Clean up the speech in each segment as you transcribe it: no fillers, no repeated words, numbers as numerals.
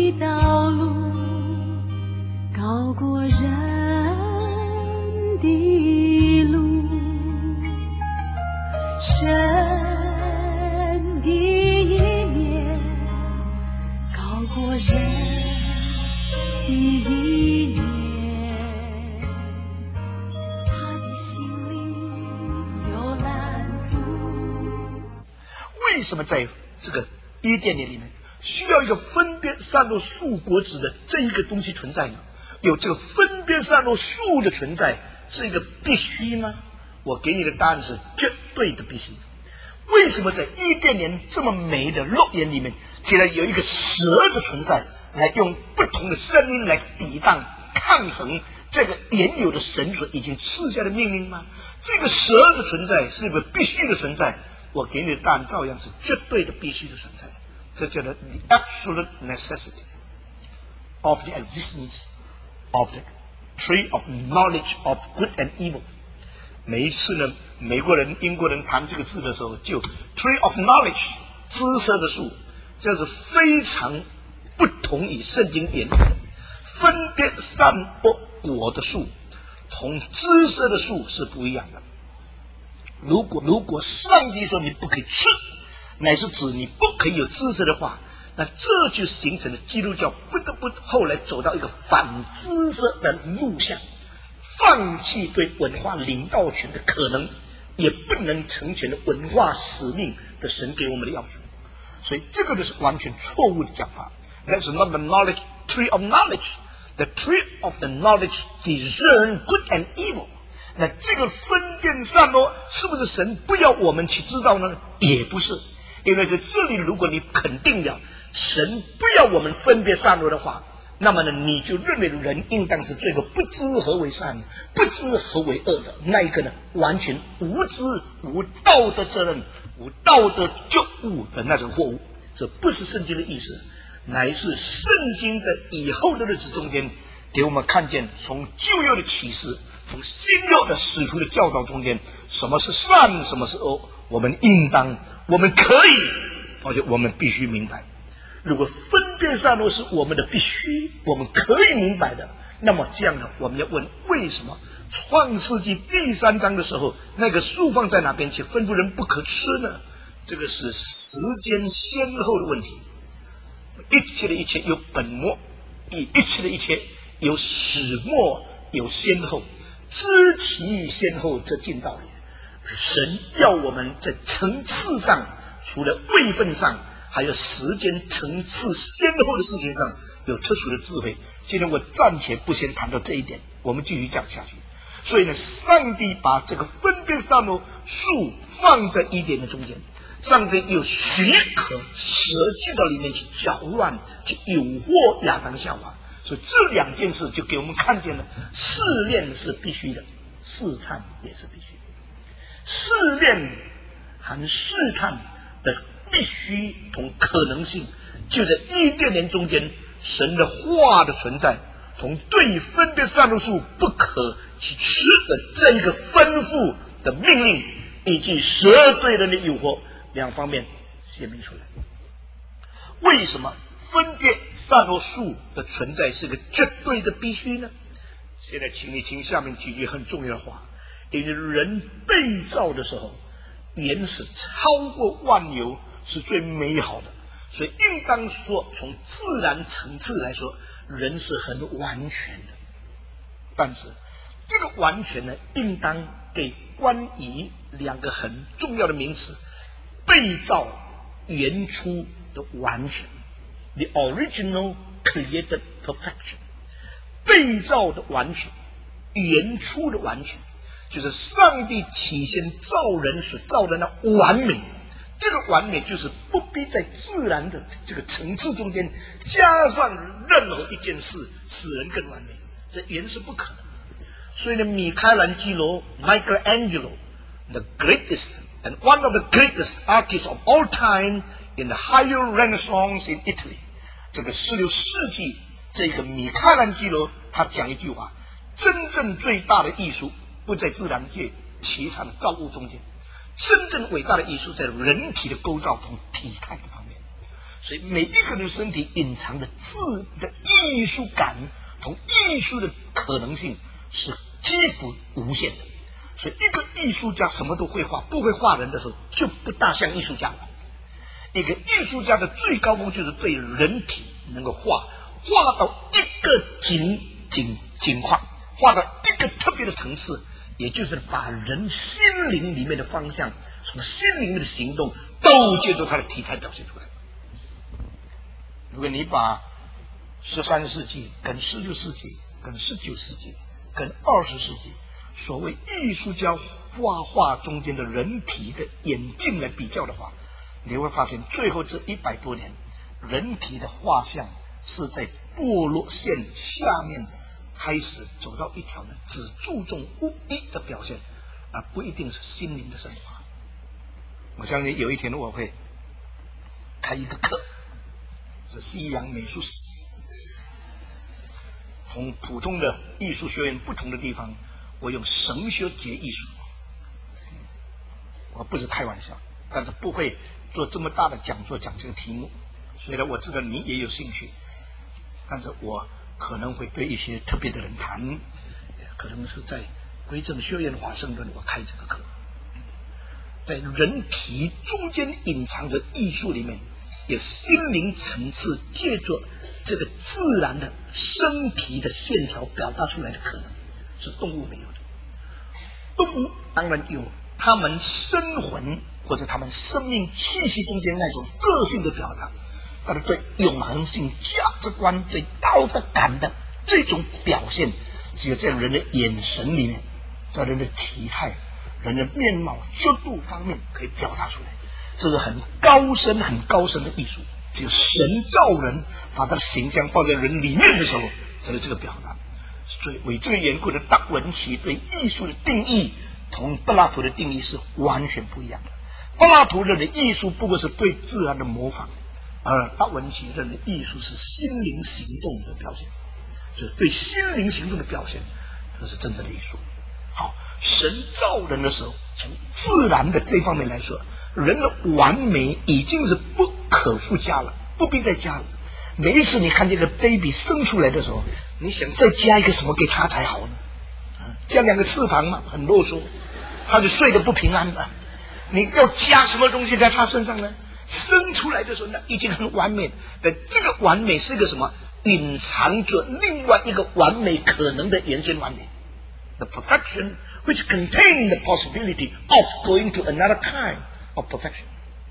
的道路高过人的路，神的意念高过人的意念，他的心里有蓝图。 为什么在这个伊甸园里面需要一个分别善恶树果子的这一个东西存在呢？有这个分别善恶树的存在是一个必须吗？我给你的答案是绝对的必须。为什么在伊甸园这么美的乐园里面，竟然有一个蛇的存在，来用不同的声音来抵挡抗衡这个原有的神所已经赐下的命令吗？这个蛇的存在是一个必须的存在。我给你的答案照样是绝对的必须的存在，这叫做 the absolute necessity of the existence of the tree of knowledge of good and evil。 每一次呢，美国人、英国人谈这个字的时候，就 tree of knowledge 知识的树，这是非常不同于圣经原理的。分别善恶果的树同知识的树是不一样的。如果上帝说你不可以吃，乃是指你不可以有知识的话，那这就形成了基督教不得不后来走到一个反知识的路向，放弃对文化领导权的可能，也不能成全的文化使命的神给我们的要求。所以这个就是完全错误的讲法。 That's not the knowledge tree of knowledge. The tree of the knowledge discern good and evil. 那这个分辨善恶是不是神不要我们去知道呢？也不是。因为在这里如果你肯定了神不要我们分别善恶的话，那么呢你就认为人应当是这个不知何为善不知何为恶的那一个呢，完全无知无道德责任无道德觉悟的那种货物。这不是圣经的意思，乃是圣经在以后的日子中间给我们看见，从旧约的启示，从新约的使徒的教导中间，什么是善什么是恶，我们应当我们可以而且我们必须明白。如果分辨善恶是我们的必须，我们可以明白的，那么这样呢，我们要问为什么创世纪第3章的时候，那个树放在哪边去吩咐人不可吃呢？这个是时间先后的问题。一切的一切有本末，一切的一切有始末，有先后，知其先后则近道也。神要我们在层次上，除了位分上，还有时间层次先后的事情上有特殊的智慧。今天我暂且不先谈到这一点，我们继续讲下去。所以呢，上帝把这个分辨善恶树放在伊甸的中间，上帝有许可蛇进到里面去搅乱，去诱惑亚当夏娃。所以这两件事就给我们看见了，试炼是必须的，试探也是必须的。试炼和试探的必须同可能性，就在伊甸园中间，神的话的存在同对分别善恶树不可去吃的这一个吩咐的命令，以及蛇对人的诱惑两方面显明出来。为什么分别善恶树的存在是个绝对的必须呢？现在请你听下面几句很重要的话。因为人被造的时候，原始超过万有，是最美好的，所以应当说从自然层次来说，人是很完全的。但是这个完全呢，应当给关于两个很重要的名词：被造原初的完全 ，the original created perfection。被造的完全，原初的完全。就是上帝起先造人所造的那完美，这个完美就是不必在自然的这个层次中间加上任何一件事使人更完美，这原是不可能。所以呢，米开朗基罗 Michelangelo the greatest and one of the greatest artists of all time in the higher Renaissance in Italy， 这个16世纪这个米开朗基罗他讲一句话：真正最大的艺术不在自然界其他的造物中间，真正伟大的艺术在人体的构造同体态的方面。 所以每一个人身体隐藏的字的艺术感同艺术的可能性是几乎无限的。所以一个艺术家什么都会画，不会画人的时候就不大像艺术家了。一个艺术家的最高峰就是对人体能够画到一个景况，画到一个特别的层次，也就是把人心灵里面的方向，从心灵里面的行动都借助他的体态表现出来。如果你把13世纪跟16世纪跟19世纪跟20世纪所谓艺术家画画中间的人体的演进来比较的话，你会发现最后这100多年人体的画像是在堕落线下面开始走到一条呢只注重物意的表现，而不一定是心灵的升华。我相信有一天我会开一个课，是西洋美术史，同普通的艺术学院不同的地方，我用神学结艺术。我不是开玩笑，但是不会做这么大的讲座讲这个题目。虽然我知道你也有兴趣，但是我可能会对一些特别的人谈，可能是在归正学院华盛顿我开这个课。在人体中间隐藏着艺术里面，有心灵层次借着这个自然的身体的线条表达出来的可能，是动物没有的。动物当然有他们生魂或者他们生命气息中间那种个性的表达，但是对永恒性价值观对道德感的这种表现，只有在人的眼神里面，在人的体态、人的面貌角度方面可以表达出来。这是很高深的艺术，只有神造人把他的形象放在人里面的时候才有这个表达。所以为这个缘故的达文奇对艺术的定义同柏拉图的定义是完全不一样的。柏拉图认为艺术不过是对自然的模仿，而达文奇认为艺术是心灵行动的表现，就是对心灵行动的表现，这是真正的艺术。好，神造人的时候，从自然的这方面来说，人的完美已经是不可复加了，不必再加了。每一次你看这个 baby 生出来的时候，你想再加一个什么给他才好呢？加2个翅膀嘛，很啰嗦，他就睡得不平安了。你要加什么东西在他身上呢？生出来的时候，那已经很完美，但这个完美是个什么？隐藏着另外一个完美可能的原先完美。The perfection which contains the possibility of going to another kind of perfection.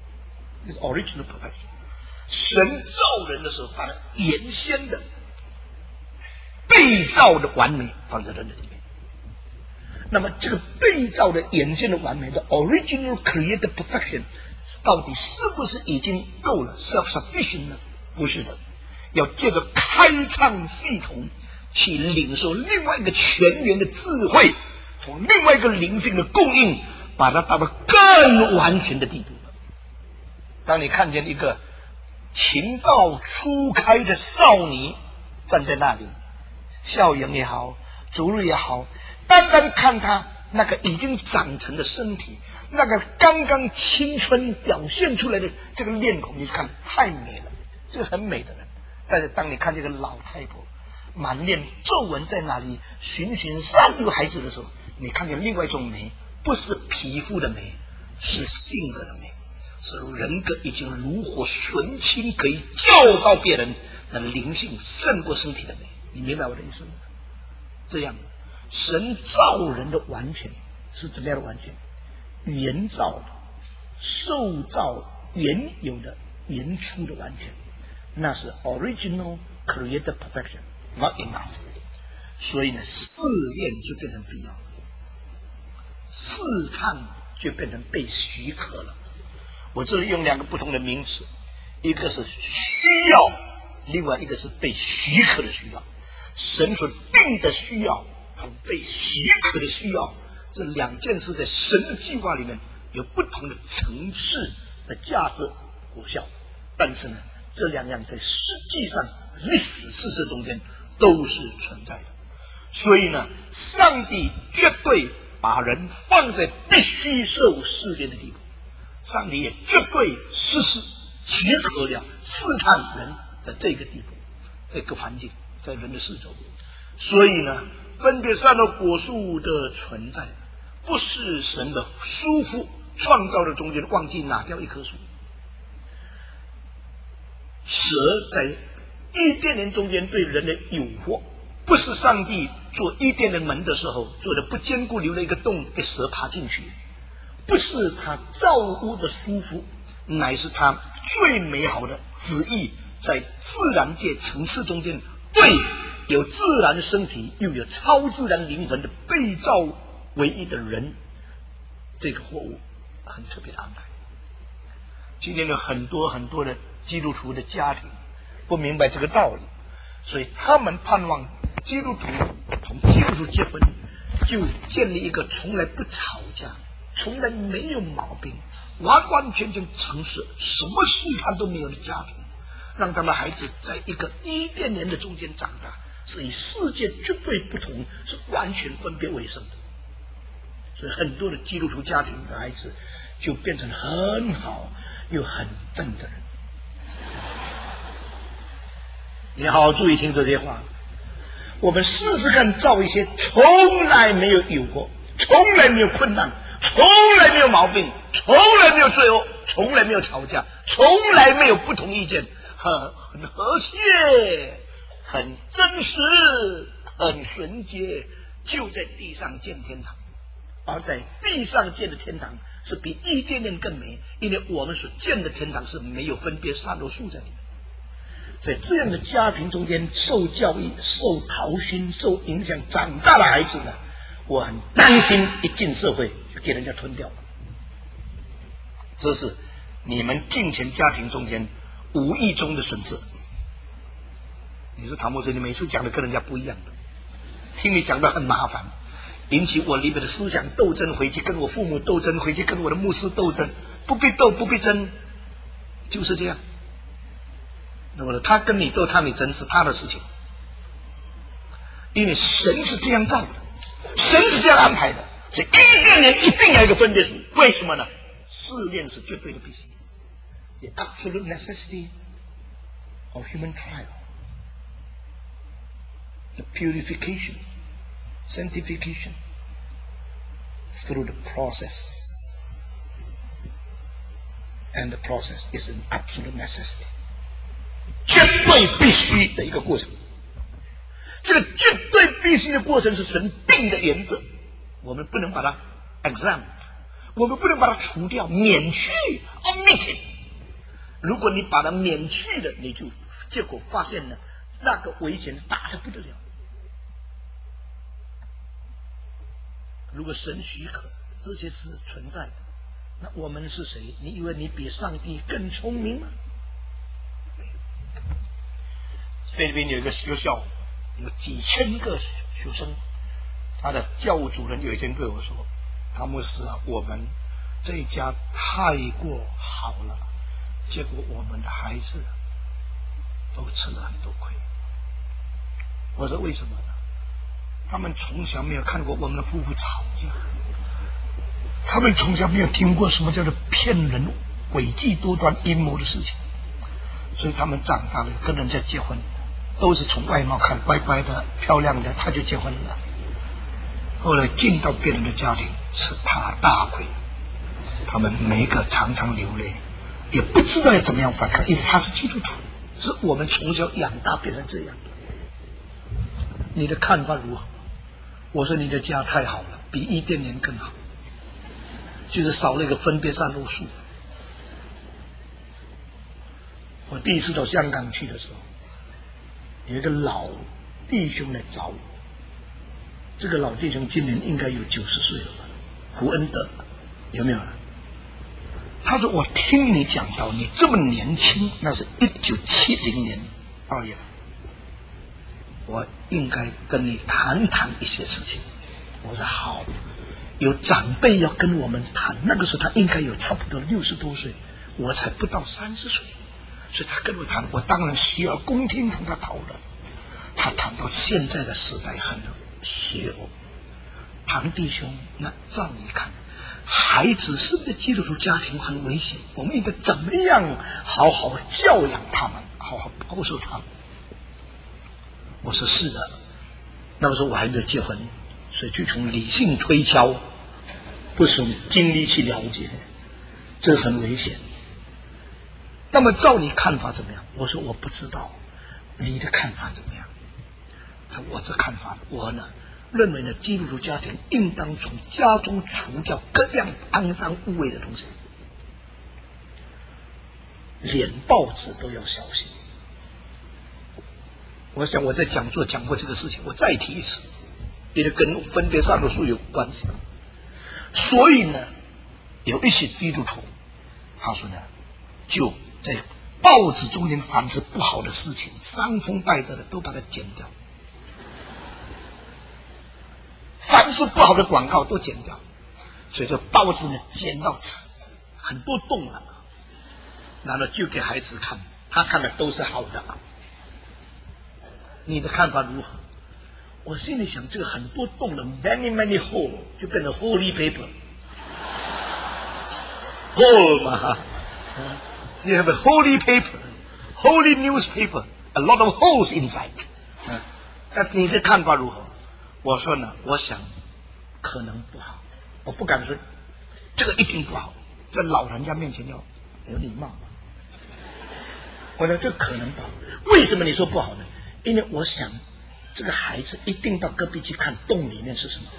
This original perfection. 神造人的时候，把原先的被造的完美放在人的里面。那么这个被造的原先的完美的 original created perfection 到底是不是已经够了 self-sufficient 呢？不是的，要借着开创系统去领受另外一个全员的智慧同另外一个灵性的供应，把它达到更完全的地步。当你看见一个情窦初开的少女站在那里，笑容也好，走路也好，单单看她那个已经长成的身体，那个刚刚青春表现出来的这个面孔，你就看太美了，这个很美的人。但是当你看这个老太婆满脸皱纹在那里循循善诱孩子的时候，你看见另外一种美，不是皮肤的美，是性格的美，是人格已经炉火纯青，可以教导别人的灵性胜过身体的美。你明白我的意思吗？这样神造人的完全是怎么样的完全？原造的受造原有的原初的完全，那是 original created perfection not enough。 所以呢，试炼就变成必要，试探就变成被许可了。我这里用2个不同的名词，一个是需要，另外一个是被许可的需要。神所定的需要和被许可的需要，这2件事在神的计划里面有不同的层次的价值果效，但是呢，这2样在实际上历史事实中间都是存在的。所以呢，上帝绝对把人放在必须受试炼的地步，上帝也绝对实施结合了试探人的这个地步，这个环境在人的四周。所以呢，分别善恶果树的存在，不是神的疏忽创造的中间忘记拿掉一棵树。蛇在伊甸园中间对人的诱惑，不是上帝做伊甸园门的时候做的不坚固，留了一个洞给蛇爬进去，不是他造物的疏忽，乃是他最美好的旨意，在自然界层次中间对有自然身体又有超自然灵魂的被造唯一的人这个货物很特别的安排。今天有很多的基督徒的家庭不明白这个道理，所以他们盼望基督徒同基督徒结婚，就建立一个从来不吵架，从来没有毛病，完完全全诚实，什么试探都没有的家庭，让他们孩子在一个伊甸园的中间长大，是与世界绝对不同，是完全分别为圣的。所以很多的基督徒家庭的孩子就变成很好又很笨的人。你好好注意听这些话，我们试试看造一些从来没有诱惑，从来没有困难，从来没有毛病，从来没有罪恶，从来没有吵架，从来没有不同意见，很和谐，很真实，很纯洁，就在地上建天堂。而在地上建的天堂是比伊甸园更美，因为我们所建的天堂是没有分别善恶树在里面。在这样的家庭中间受教育、受陶熏、受影响长大的孩子呢，我很担心一进社会就给人家吞掉了。这是你们敬虔家庭中间无意中的损失。你说唐牧师，你每次讲的跟人家不一样的，听你讲的很麻烦，引起我里面的思想斗争，回去跟我父母斗争，回去跟我的牧师斗争，不必斗不必争，就是这样。那么他跟你斗，他你争是他的事情，因为神是这样造的，神是这样安排的，所以伊甸园一定要有一个分别树。为什么呢？试炼是绝对的必须 ，the absolute necessity of human trial, the purification, sanctification through the process, and the process is an absolute necessity.绝对必须的一个过程，这个绝对必须的过程是神定的原则，我们不能把它 exempt， 我们不能把它除掉、免去 omitted。如果你把它免去了，你就结果发现呢，那个危险大得不得了。如果神许可这些事存在，那我们是谁？你以为你比上帝更聪明吗？菲律宾有一个学校，有几千个学生，他的教务主任有一天对我说：“唐牧师啊，我们这一家太过好了，结果我们的孩子都吃了很多亏。”我说：“为什么呢？他们从小没有看过我们的夫妇吵架，他们从小没有听过什么叫做骗人、诡计多端、阴谋的事情，所以他们长大了跟人家结婚。”都是从外貌看，乖乖的、漂亮的，他就结婚了。后来进到别人的家庭，吃他大亏。他们每一个常常流泪，也不知道要怎么样反抗，因为他是基督徒，是我们从小养大变成这样。你的看法如何？我说你的家太好了，比伊甸园更好，就是少了一个分别善恶树。我第一次到香港去的时候，有一个老弟兄来找我，这个老弟兄今年应该有90岁了吧，胡恩德，有没有？他说：“我听你讲到你这么年轻，那是1970年2月份，我应该跟你谈谈一些事情。”我说：“好。”有长辈要跟我们谈，那个时候他应该有差不多60多岁，我才不到30岁。所以他跟我谈，我当然洗耳恭听，跟他讨论。他谈到现在的时代很邪恶，唐弟兄，那照你看， 孩子是不是基督徒家庭很危险？我们应该怎么样好好教养他们，好好保守他们？我说是的。那个时候我还没有结婚，所以就从理性推敲，不是从经历去了解，这很危险。那么照你看法怎么样？我说我不知道，你的看法怎么样？我这看法，我呢认为呢，基督徒家庭应当从家中除掉各样肮脏污秽的东西，连报纸都要小心。我想我在讲座讲过这个事情，我再提一次，因为跟分别善恶树有关系。所以呢，有一些基督徒，他说呢，就在报纸中间凡是不好的事情、伤风败德的，都把它剪掉；凡是不好的广告都剪掉。所以这报纸呢，剪到很多洞了，然后就给孩子看，他看的都是好的。你的看法如何？我心里想，这个很多洞的 many hole 就变成 holy paper hole 嘛。You have a holy paper, holy newspaper, a lot of holes inside. 那你的看法如何？我说呢，我想可能不好，我不敢说这个一定不好，在老人家面前要有礼貌。我说这可能不好，为什么你说不好呢？因为我想这个孩子一定到隔壁去看洞里面是什么，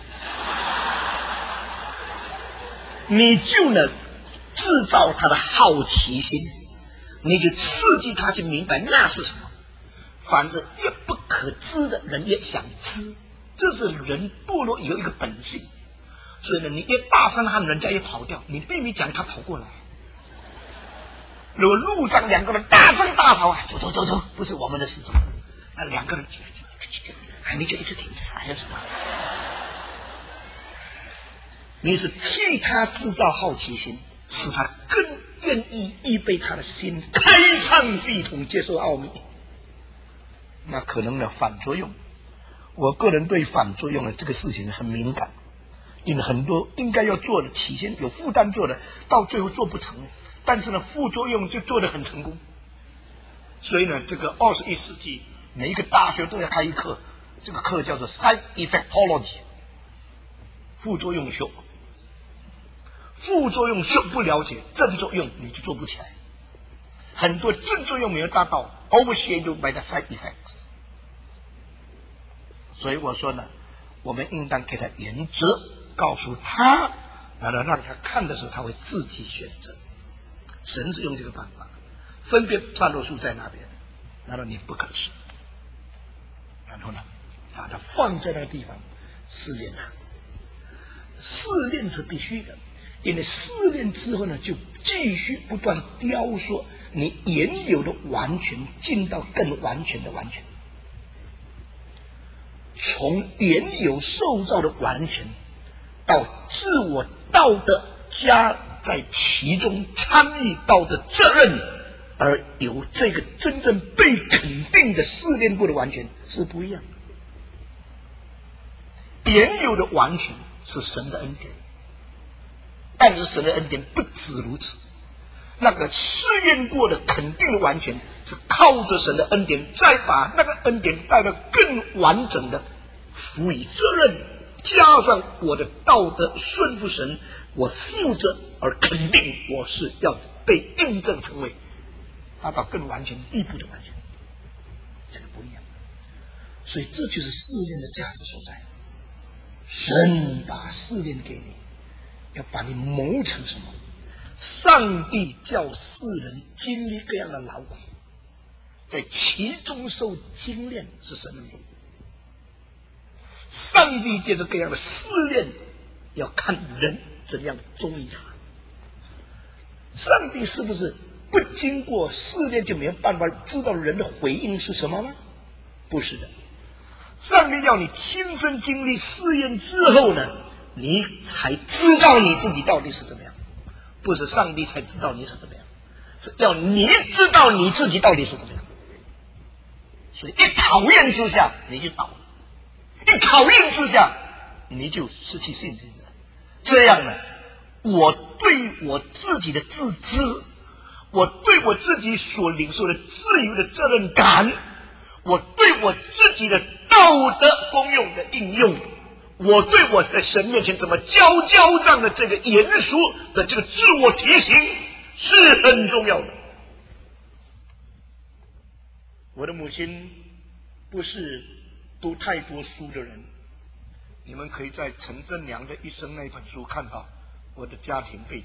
你就能制造他的好奇心，你就刺激他去明白那是什么。反正越不可知的人越想知，这是人堕落有一个本性。所以呢，你越大声喊人家越跑掉，你并没讲他跑过来。如果路上两个人大声大吵，走，不是我们的事情。那两个人你就一直停，还有什么？你是替他制造好奇心，使他更愿意预备他的心，开创系统，接受奥秘。那可能的反作用，我个人对反作用的这个事情很敏感，因为很多应该要做的，起先有负担做的，到最后做不成，但是呢，副作用就做得很成功。所以呢，这个21世纪每一个大学都要开一课，这个课叫做 side effectology， 副作用学。副作用学不了解，正作用你就做不起来。很多正作用没有达到 ，overshadowed by the side effects。所以我说呢，我们应当给他原则，告诉他，然后让他看的时候，他会自己选择。神是用这个办法，分别善恶树在那边，然后你不可吃，然后呢，把它放在那个地方试炼它。试炼是必须的，因为试炼之后呢，就继续不断雕塑你原有的完全，进到更完全的完全。从原有受造的完全，到自我道德加在其中参与到的责任，而有这个真正被肯定的试炼过的完全是不一样的。原有的完全是神的恩典，但是神的恩典不止如此，那个试验过的肯定的完全是靠着神的恩典，再把那个恩典带到更完整的赋予责任，加上我的道德顺服神，我负责而肯定我是要被印证成为达到更完全地步的完全，这个不一样。所以这就是试炼的价值所在。神把试炼给你，要把你谋成什么？上帝叫世人经历各样的劳苦，在其中受精炼是神的名。上帝借着各样的试炼，要看人怎样忠于他。上帝是不是不经过试炼就没有办法知道人的回应是什么吗？不是的，上帝要你亲身经历试验之后呢，你才知道你自己到底是怎么样。不是上帝才知道你是怎么样，是要你知道你自己到底是怎么样。所以一考验之下你就倒了，一考验之下你就失去信心了。这样呢， 我对我自己的自知，我对我自己所领受的自由的责任感，我对我自己的道德功用的应用，我对我在神面前怎么交账的这个严肃的这个自我提醒是很重要的。我的母亲不是读太多书的人，你们可以在陈真良的一生那本书看到我的家庭背景。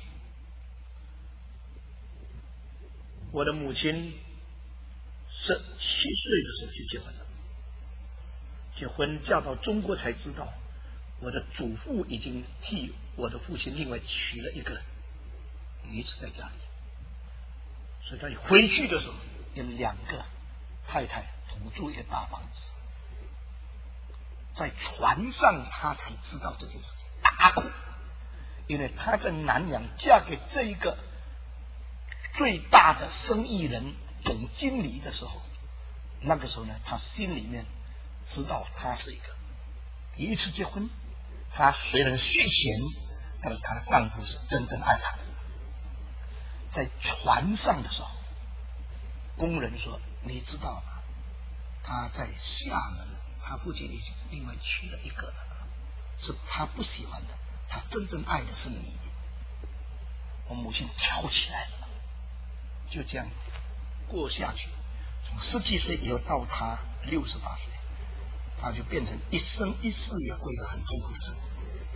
我的母亲17岁的时候就结婚了，结婚嫁到中国才知道，我的祖父已经替我的父亲另外娶了一个女子在家里，所以他回去的时候有2个太太同住一个大房子。在船上他才知道这件事情，大哭，因为他在南洋嫁给这一个最大的生意人总经理的时候，那个时候呢，他心里面知道他是一个第一次结婚，他虽然血钱，但是她的丈夫是真正爱她的。在船上的时候，工人说：“你知道吗？他在厦门，他父亲已经另外娶了一个了，是他不喜欢的，他真正爱的是你。”我母亲跳起来了，就这样过下去。从17岁以后到他68岁，他就变成一生一世也过得很痛苦的生活。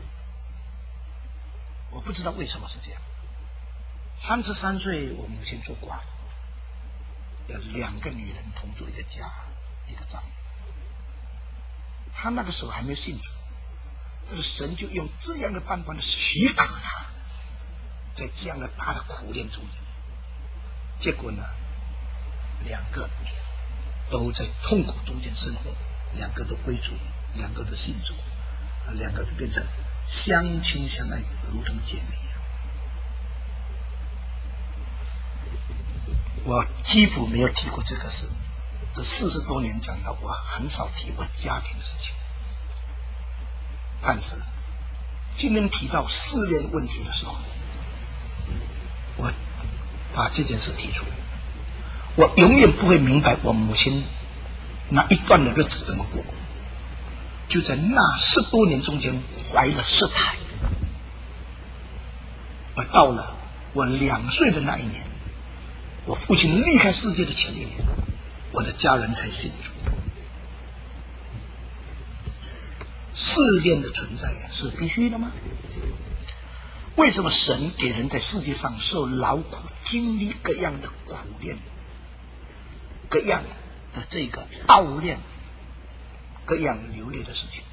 我不知道为什么是这样。33岁，我母亲做寡妇，有2个女人同住一个家，一个丈夫。他那个时候还没有信主，但是神就用这样的办法许可他，在这样的大的苦练中间，结果呢，2个都在痛苦中间生活，2个都归主，2个都信主，2个都变成相亲相爱，如同姐妹一样。我几乎没有提过这个事，这40多年讲到，我很少提过家庭的事情。但是今天提到试炼问题的时候，我把这件事提出来。我永远不会明白我母亲那一段的日子怎么过，就在那10多年中间怀了4胎，而到了我2岁的那一年，我父亲离开世界的前1年，我的家人才信主。试炼的存在是必须的吗？为什么神给人在世界上受劳苦，经历各样的苦练，各样的这个熬炼，各样流泪的事情？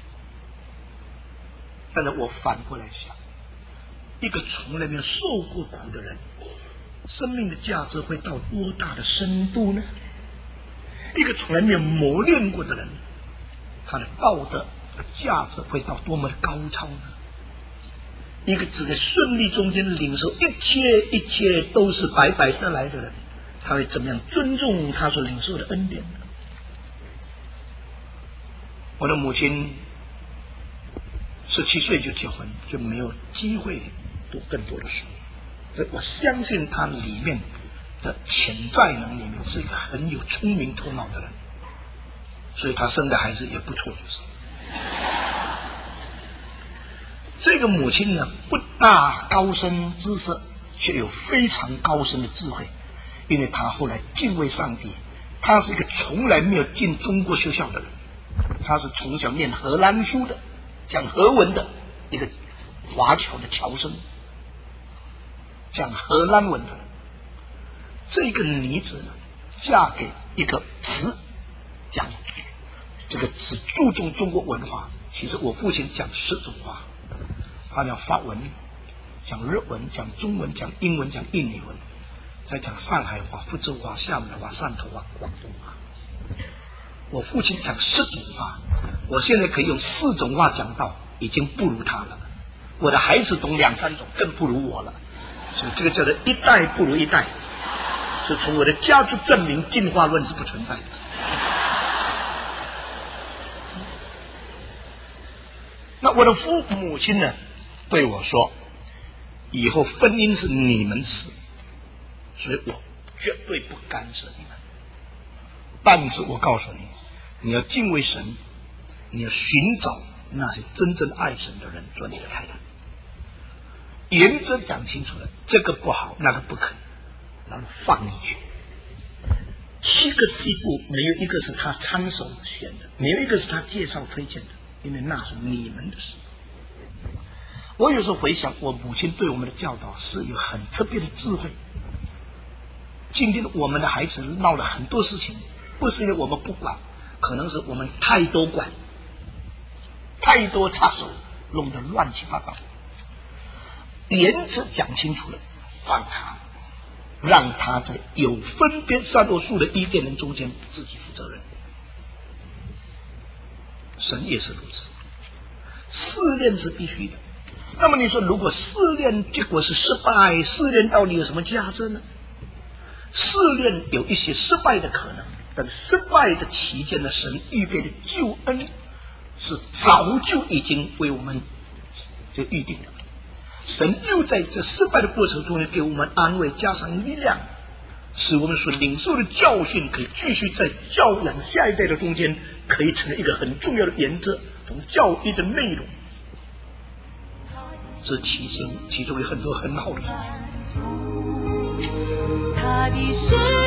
但是我反过来想，一个从来没有受过苦的人，生命的价值会到多大的深度呢？一个从来没有磨练过的人，他的道德的价值会到多么的高超呢？一个只在顺利中间领受一切都是白白得来的人，他会怎么样尊重他所领受的恩典呢？我的母亲17岁就结婚，就没有机会读更多的书，所以我相信他里面的潜在能力里面是一个很有聪明头脑的人，所以他生的孩子也不错，就是。这个母亲呢，不大高深知识，却有非常高深的智慧，因为她后来敬畏上帝。她是一个从来没有进中国学校的人，她是从小念荷兰书的，讲荷文的一个华侨的侨生，讲荷兰文的人。这个女子呢，嫁给一个只讲这个只注重中国文化。其实我父亲讲10种话，他讲法文，讲日文，讲中文，讲英文，讲印尼文，再讲上海话、福州话、厦门话、汕头话、广东话。我父亲讲10种话，我现在可以用4种话讲到，已经不如他了。我的孩子懂2、3种，更不如我了。所以这个叫做一代不如一代，是从我的家族证明进化论是不存在的。那我的母亲呢，对我说：“ 以后婚姻是你们的事，所以我绝对不干涉你们。但是我告诉你，你要敬畏神，你要寻找那些真正爱神的人做你的太太。原则讲清楚了，这个不好，那个不可以，然后放你去。7个媳妇没有一个是他参手选的，没有一个是他介绍推荐的，因为那是你们的事。我有时候回想我母亲对我们的教导是有很特别的智慧。今天我们的孩子闹了很多事情，不是因为我们不管，可能是我们太多管，太多插手，弄得乱七八糟。原则讲清楚了，放他，让他在有分别善恶树的伊甸园中间自己负责任。神也是如此，试炼是必须的。那么你说，如果试炼结果是失败，试炼到底有什么价值呢？试炼有一些失败的可能，但失败的期间的神预备的救恩是早就已经为我们就预定了。神又在这失败的过程中给我们安慰，加上力量，使我们所领受的教训可以继续在教养下一代的中间，可以成为一个很重要的原则，从教育的内容。这其中有很多很好的东西。 他的